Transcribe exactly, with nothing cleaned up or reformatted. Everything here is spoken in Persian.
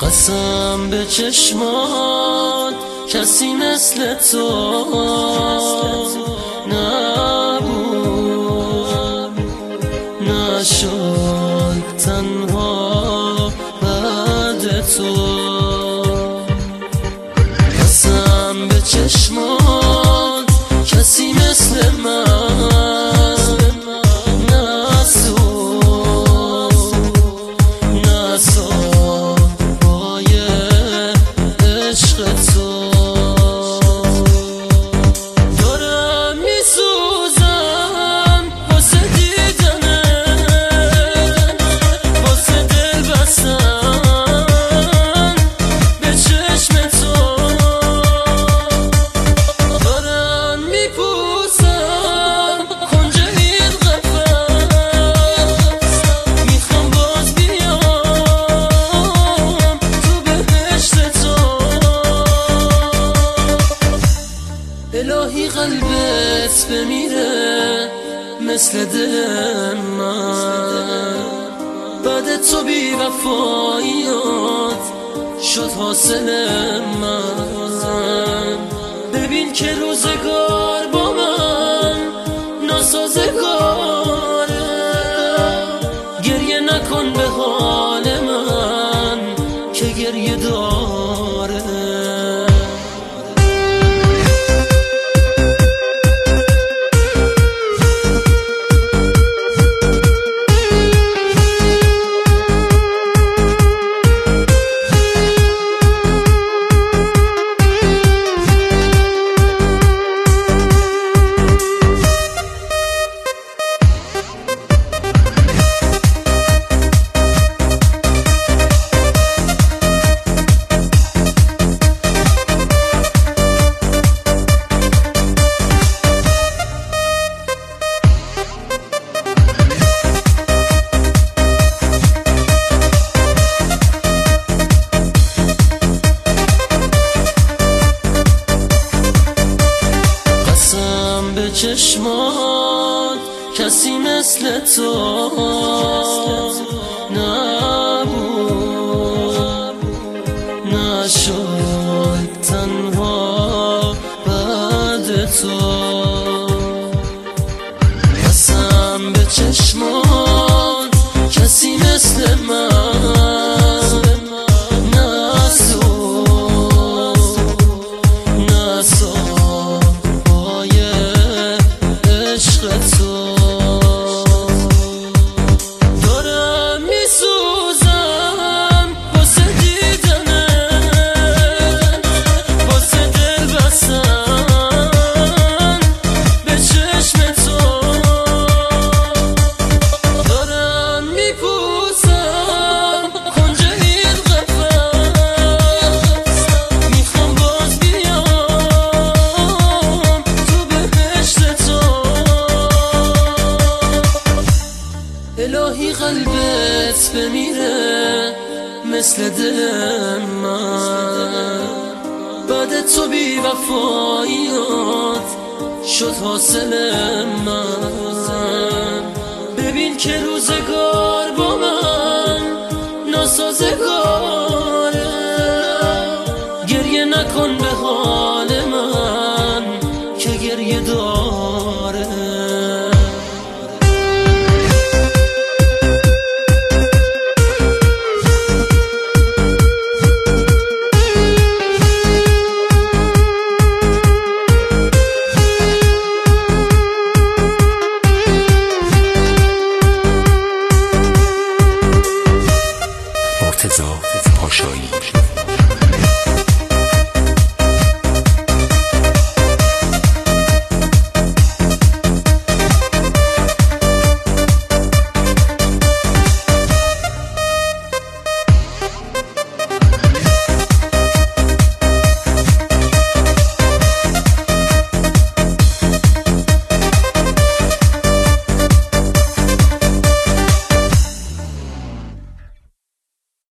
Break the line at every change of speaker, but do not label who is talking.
قسم به چشمات کسی مثل تو نبود، نشد تنها بعد تو. قسم به چشمات کسی مثل من الهی قلبت بمیره مثل دل من، بعد تو بی وفاییات شد حاصل من. ببین که روزگار با من ناسازگاره، گریه نکن به حال من که گریه داره. چشمات کسی مثل تو نبود، نشد تنها بعد تو. قسم به چشمات کسی مثل من الهی قلبت بمیره مثل دل من، بعد تو بی وفاییات شد حاصل من. ببین که روزگار با